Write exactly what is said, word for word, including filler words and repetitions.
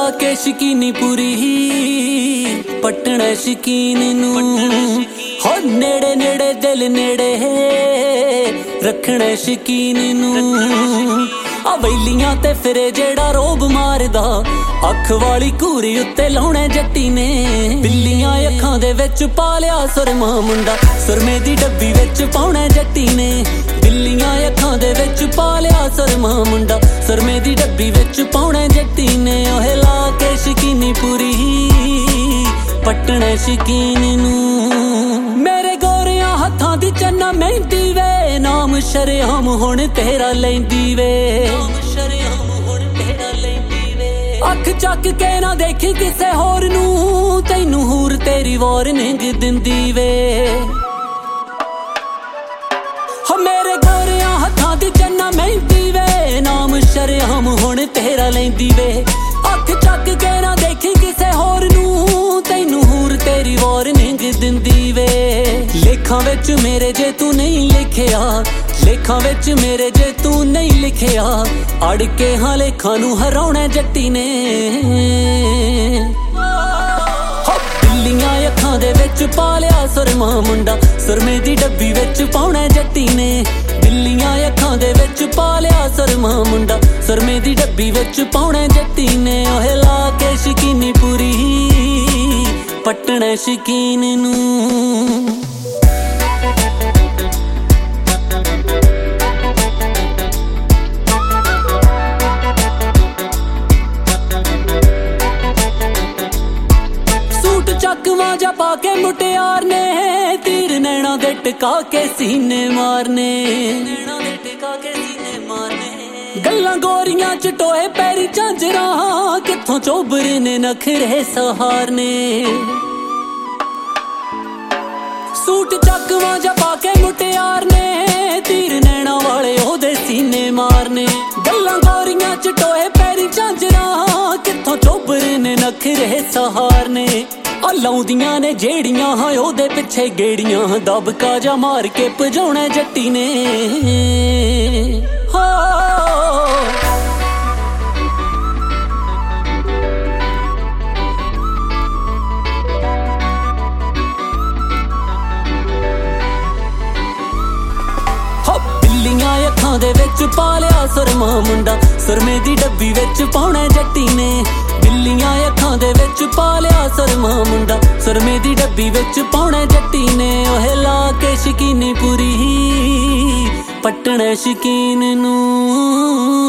के शकीनी पूरी पटना शकीन नू हो नेड़े नेड़े दिल नेड़े रखना शकीन नू आ वैलियां ते फिरे जेड़ा रोब मारदा अख वाली घूरी उत्ते लाउणे जट्टी ने बिल्लियां अखां दे विच पा लिया सुरमा मुंडा सुरमे दी डब्बी विच पाउणे जट्टी ने बिल्लियां अखां दे विच पा लिया सुरमा मुंडा सुरमे दी डब्बी विच पाउणे जट्टी ने ओहे ला के शकीनी पूरी पटना शकीन नू मेरे गोरियां हत्थां दी चन्ना मेहंदी वे नाम शरेआम हुण तेरा लैंदी वे अख चक के ना देखी किसे होर नू तैनू हूर तेरी वार्निंग दिंदी वे हो मेरे गोरियां हत्थां दी चन्ना मेहंदी वे नाम शरेआम हुण तेरा लैंदी वे अख चक के ना देखी किसे होर नू तैनू हूर तेरी वार्निंग दिंदी वे लेखां विच मेरे जे तू नहीं लिखिया लेखां विच मेरे जे तू नहीं लिखिया अड़ के हाँ लेखां नू हराउणे जट्टी ने बिल्लियां अखां दे विच पा लिया सुरमा मुंडा सुरमे दी डब्बी विच पाउणे जट्टी ने बिल्लियां अखां दे विच पा लिया सुरमा मुंडा सुरमे दी डब्बी विच पाउणे जट्टी ने ओहे ला के शकीनी पूरी पटना शकीन नू चकवा जा पाके मुटियार ने तीर नैना दे टिका के सीने मारने नैना दे टिका के सीने मारने गल्लां गोरियां च टोए पैरी झांजरा किथों चोबरे ने नखरे सहारने सूट चकवा जा पाके मुटियार ने तीर नैना वाले ओदे सीने मारने गल्लां गोरियां च टोए पैरी झांजरा किथों चोबरे ने नखरे सहारने लाउंदियां ने जेड़ियां हां ओदे पिछे गेड़ियां दबका जा मार के भजाउणे जट्टी ने हो बिल्लियां अखां दे विच पा लिया सुरमा मुंडा सुरमे दी डब्बी विच पाउणे जट्टी ने बिल्लियां अखां दे विच पा लिया सुरमा मुंडा सुरमे दी डब्बी विच पाउणे जट्टी ने ओहे ला के शकीनी पूरी पटना शकीन नू।